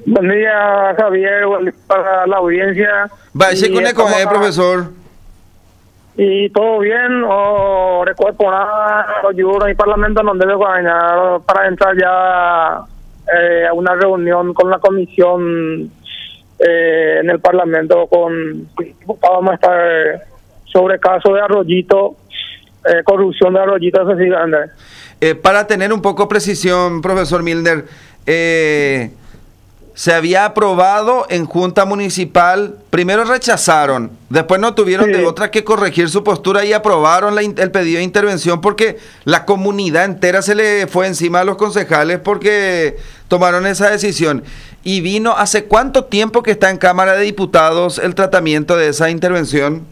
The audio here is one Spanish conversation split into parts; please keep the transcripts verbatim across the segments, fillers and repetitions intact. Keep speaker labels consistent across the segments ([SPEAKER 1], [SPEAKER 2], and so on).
[SPEAKER 1] Buen día, Javier, buen día para la audiencia.
[SPEAKER 2] Vaya con el comer, profesor.
[SPEAKER 1] Y todo bien, o recuerdo nada, yo en el Parlamento no debe ganar para entrar ya eh, a una reunión con la comisión eh, en el Parlamento con vamos a estar sobre caso de Arroyito, eh, corrupción de Arroyito, eso sí, grande.
[SPEAKER 2] Eh, para tener un poco precisión, profesor Milner, eh, se había aprobado en Junta Municipal, primero rechazaron, después no tuvieron sí. de otra que corregir su postura y aprobaron la, el pedido de intervención porque la comunidad entera se le fue encima a los concejales porque tomaron esa decisión. Y vino, ¿hace cuánto tiempo que está en Cámara de Diputados el tratamiento de esa intervención?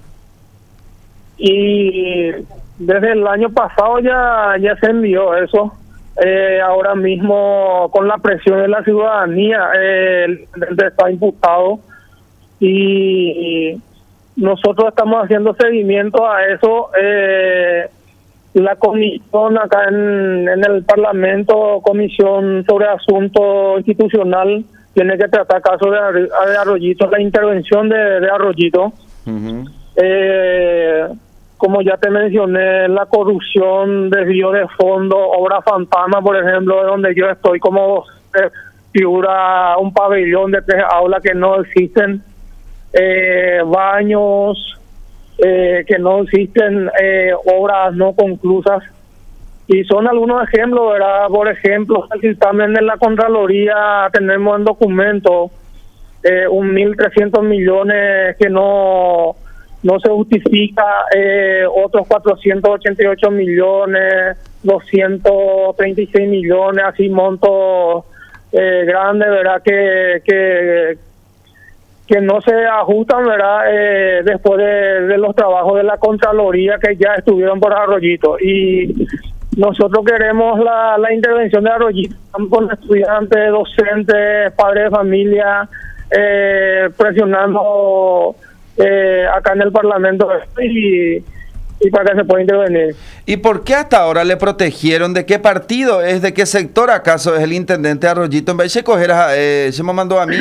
[SPEAKER 1] Y desde el año pasado ya, ya se envió eso. Eh, ahora mismo con la presión de la ciudadanía eh, el, el está imputado y, y nosotros estamos haciendo seguimiento a eso. Eh, la comisión acá en, en el Parlamento, comisión sobre asunto institucional, tiene que tratar caso de, de Arroyito, la intervención de, de Arroyito. Uh-huh. eh, Como ya te mencioné, la corrupción, desvío de fondos, obra fantasma, por ejemplo, donde yo estoy, como eh, figura un pabellón de tres aulas que no existen, eh, baños eh, que no existen, eh, obras no conclusas. Y son algunos ejemplos, ¿verdad? Por ejemplo, también en la Contraloría tenemos en documento eh, un mil trescientos millones que no... no se justifica, eh, otros cuatrocientos ochenta y ocho millones, doscientos treinta y seis millones, así montos eh, grandes, ¿verdad? Que, que que no se ajustan, ¿verdad? Eh, después de, de los trabajos de la Contraloría que ya estuvieron por Arroyito. Y nosotros queremos la, la intervención de Arroyito con estudiantes, docentes, padres de familia, eh, presionando Eh, acá en el Parlamento y, y para que se pueda intervenir.
[SPEAKER 2] ¿Y por qué hasta ahora le protegieron? ¿De qué partido es? ¿De qué sector acaso es el intendente Arroyito? En vez de coger a, eh, se me mandó a mí.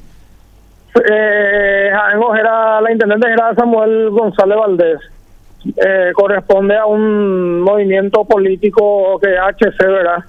[SPEAKER 1] eh, era, la intendente era Samuel González Valdés. Eh, corresponde a un movimiento político que H C, ¿verdad?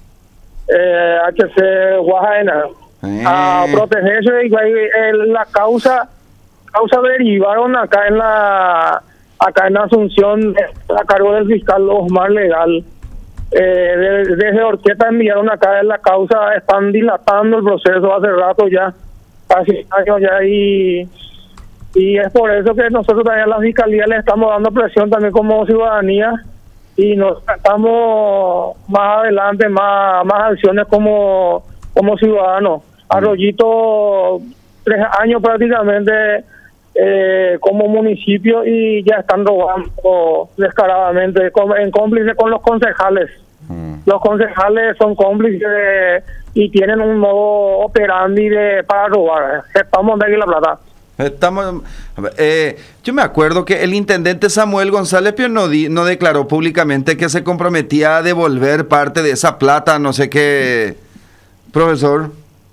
[SPEAKER 1] Eh, H C Oaxaca. Eh. A protegerse y eh, la causa causa derivaron acá en la acá en Asunción a cargo del fiscal Osmar Legal. Eh, desde, desde Orqueta enviaron acá en la causa, están dilatando el proceso hace rato ya, casi años ya, y y es por eso que nosotros también a la fiscalía le estamos dando presión también como ciudadanía y nos estamos más adelante, más más acciones como como ciudadanos. Arroyito, tres años prácticamente Eh, como municipio y ya están robando descaradamente en cómplice con los concejales. Mm. Los concejales son cómplices de, y tienen un modo operandi de, para robar. Estamos de aquí la plata.
[SPEAKER 2] Estamos, eh, yo me acuerdo que el intendente Samuel González Pio no, di, no declaró públicamente que se comprometía a devolver parte de esa plata, no sé qué, profesor.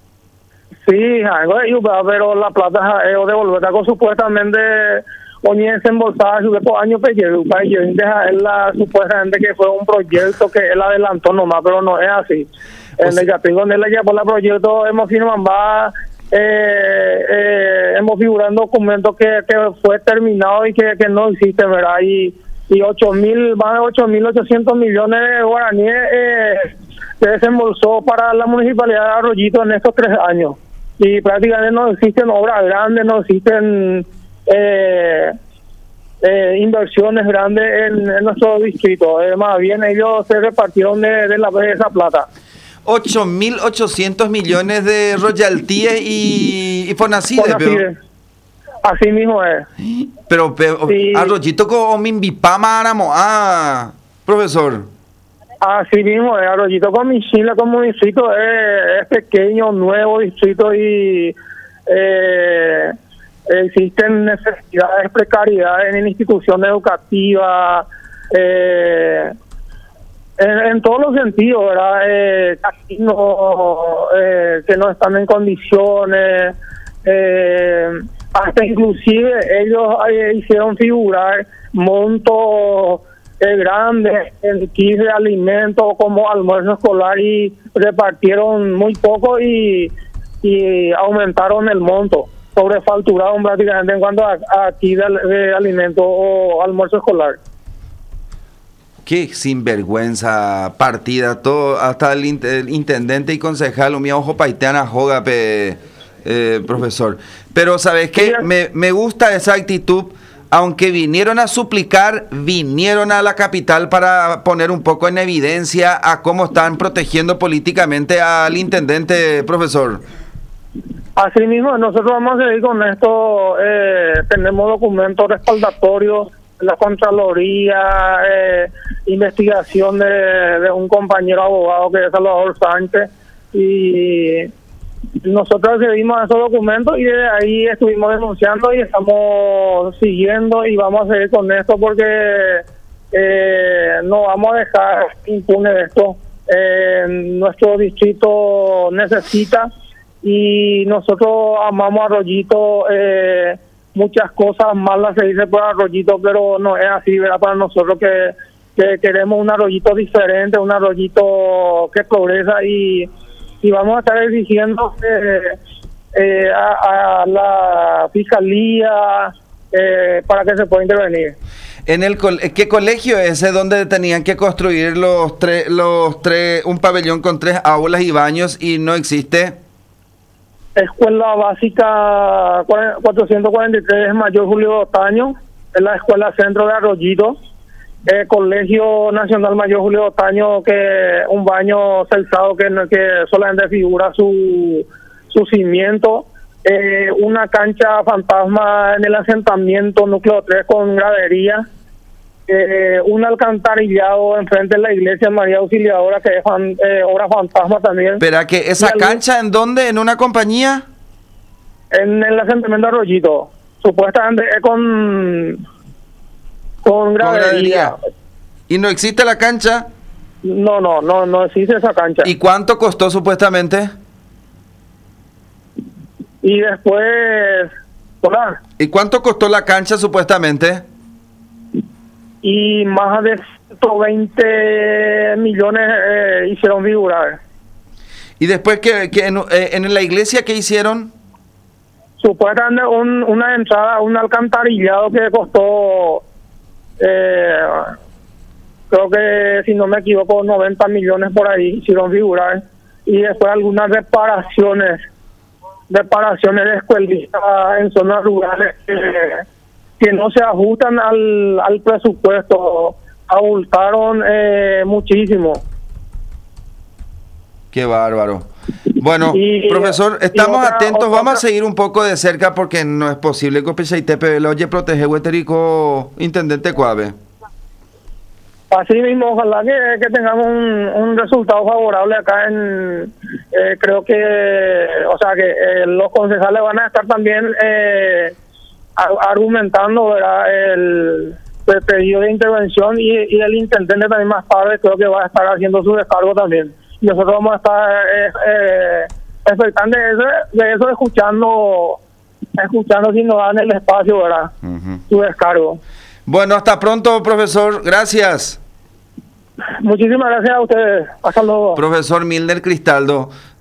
[SPEAKER 1] Sí, pero la plata es de volver con supuestamente oye desembolsada por años pero la supuestamente que fue un proyecto que él adelantó nomás, pero no es así. En el Yapingo él ya por el proyecto hemos firmado eh, eh, hemos figurado documentos que, que fue terminado y que, que no existe, ¿verdad? Y y ocho mil más de ocho mil ochocientos millones de guaraníes eh, se desembolsó para la municipalidad de Arroyito en estos tres años. Y prácticamente no existen obras grandes, no existen eh, eh, inversiones grandes en, en nuestro distrito. Eh, más bien ellos se repartieron de, de, la, de esa plata.
[SPEAKER 2] ocho mil ochocientos millones de royalties y, y Fonacide.
[SPEAKER 1] Fonacide. Así mismo es.
[SPEAKER 2] Pero, pero sí. Arroyito con Mimbipama, ah, profesor.
[SPEAKER 1] Así mismo, eh, Arroyito con Michila como distrito es, es pequeño, nuevo distrito y eh, existen necesidades, precariedades en instituciones educativas, eh, En, en todos los sentidos, ¿verdad? Eh, casinos eh, que no están en condiciones, eh, hasta inclusive ellos eh, hicieron figurar montos eh, grandes en kits de alimentos como almuerzo escolar y repartieron muy poco y, y aumentaron el monto, sobrefacturaron prácticamente en cuanto a, a kits de, de alimentos o almuerzo escolar.
[SPEAKER 2] Qué sinvergüenza partida, todo, hasta el, int el intendente y concejal, mi ojo paiteana joga, pe, eh, profesor. Pero ¿sabes qué? Me, me gusta esa actitud, aunque vinieron a suplicar, vinieron a la capital para poner un poco en evidencia a cómo están protegiendo políticamente al intendente, profesor.
[SPEAKER 1] Así mismo, nosotros vamos a seguir con esto, eh, tenemos documentos respaldatorios, la Contraloría, eh, investigación de, de un compañero abogado que es Salvador Sánchez, y nosotros recibimos esos documentos y desde ahí estuvimos denunciando y estamos siguiendo y vamos a seguir con esto porque eh, no vamos a dejar impune esto. Eh, nuestro distrito necesita y nosotros amamos a Arroyito. Eh, muchas cosas malas se dice por Arroyito, pero no es así, ¿verdad? Para nosotros que, que queremos un Arroyito diferente, un Arroyito que progresa y, y vamos a estar exigiendo eh, eh, a, a la fiscalía eh, para que se pueda intervenir.
[SPEAKER 2] ¿En el qué colegio es ese donde tenían que construir los tres, los tres, un pabellón con tres aulas y baños y no existe?
[SPEAKER 1] Escuela Básica cuatrocientos cuarenta y tres Mayor Julio Otaño, es la Escuela Centro de Arroyito. El Colegio Nacional Mayor Julio Otaño, que un baño celsado que, que solamente figura su, su cimiento. Eh, una cancha fantasma en el asentamiento núcleo tres con gradería. Eh, un alcantarillado enfrente de la iglesia María Auxiliadora, que es fan, eh, obra fantasma también.
[SPEAKER 2] ¿Pero que esa cancha en dónde? ¿En una compañía?
[SPEAKER 1] En el asentamiento de Arroyito. Supuestamente es con, con gradería.
[SPEAKER 2] ¿Y no existe la cancha?
[SPEAKER 1] No, no, no, no existe esa cancha.
[SPEAKER 2] ¿Y cuánto costó supuestamente?
[SPEAKER 1] Y después... ¿hola?
[SPEAKER 2] ¿Y cuánto costó la cancha supuestamente?
[SPEAKER 1] Y más de ciento veinte millones eh, hicieron figurar.
[SPEAKER 2] ¿Y después que, que en, eh, en la iglesia qué hicieron?
[SPEAKER 1] Supuestamente un, una entrada, un alcantarillado que costó, eh, creo que si no me equivoco, noventa millones por ahí hicieron figurar. Y después algunas reparaciones, reparaciones de escuelitas en zonas rurales que... que no se ajustan al, al presupuesto, abultaron eh, muchísimo.
[SPEAKER 2] Qué bárbaro. Bueno,
[SPEAKER 1] y,
[SPEAKER 2] profesor, estamos
[SPEAKER 1] otra,
[SPEAKER 2] atentos,
[SPEAKER 1] otra,
[SPEAKER 2] vamos a seguir un poco de cerca porque no es posible que Pecheitepe lo oye protege Hueterico, intendente Cuave.
[SPEAKER 1] Así mismo, ojalá que, que tengamos un, un resultado favorable acá en, eh, creo que, o sea, que eh, los concejales van a estar también... Eh, argumentando, ¿verdad?, el, el pedido de intervención y, y el intendente también más tarde creo que va a estar haciendo su descargo también. Y nosotros vamos a estar eh, eh, expectantes de eso, de eso, escuchando, escuchando si nos dan el espacio, ¿verdad?, uh-huh. su descargo.
[SPEAKER 2] Bueno, hasta pronto, profesor. Gracias.
[SPEAKER 1] Muchísimas gracias a ustedes. Hasta luego.
[SPEAKER 2] Profesor Milner Cristaldo.